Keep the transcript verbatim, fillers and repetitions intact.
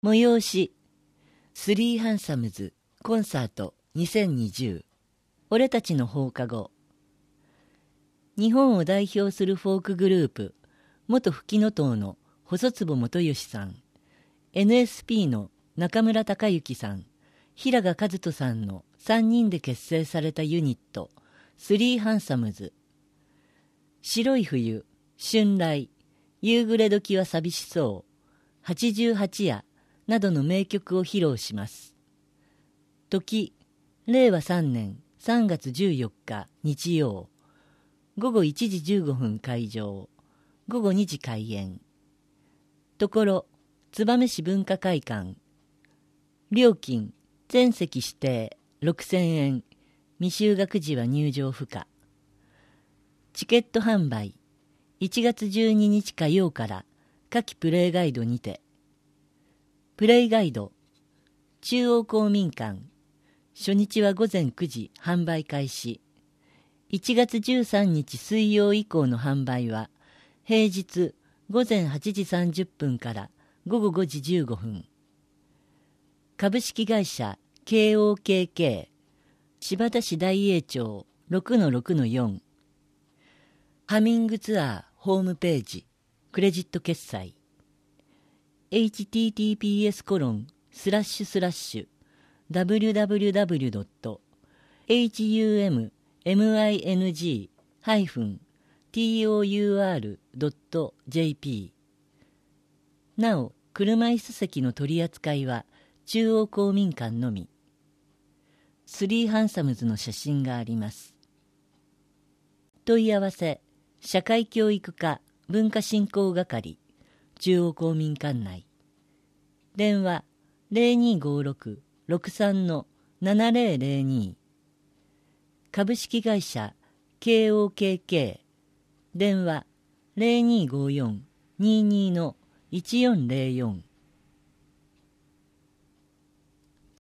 催しスリーハンサムズコンサートにせんにじゅう俺たちの放課後。日本を代表するフォークグループ元フキノトウの細坪元義さん、 エヌエスピー の中村隆之さん、平賀和人さんのさんにんで結成されたユニットスリーハンサムズ。白い冬、春来、夕暮れ時は寂しそう、八十八夜などの名曲を披露します。時、れいわさんねんさんがつじゅうよっか日曜、ごごいちじじゅうごふん開場、ごごにじ開演。ところ、燕市文化会館。料金、全席指定ろくせんえん、未就学時は入場不可。チケット販売、いちがつじゅうににち火曜から下記プレイガイドにて。プレイガイド、中央公民館、初日はごぜんくじ販売開始。いちがつじゅうさんにち水曜以降の販売は、平日ごぜんはちじさんじゅっぷんからごごごじじゅうごふん。株式会社 ケーオーケーケー 新発田市大栄町 ろくのろくのよん。ハミングツアーホームページクレジット決済 エイチティーティーピーエス コロンスラッシュスラッシュ ダブリュダブリュダブリュドットエイチユーエムエムアイエヌジーハイフンティーオーユーアールドットジェーピー。 なお、車椅子席の取り扱いは中央公民館のみ。スリーハンサムズの写真があります。問い合わせ社会教育課文化振興係中央公民館内。電話 ゼロにーごろく ろくさん ななゼロゼロに。株式会社 ケーオーケーケー 電話 ゼロにーごよん にーにー いちよんゼロよん。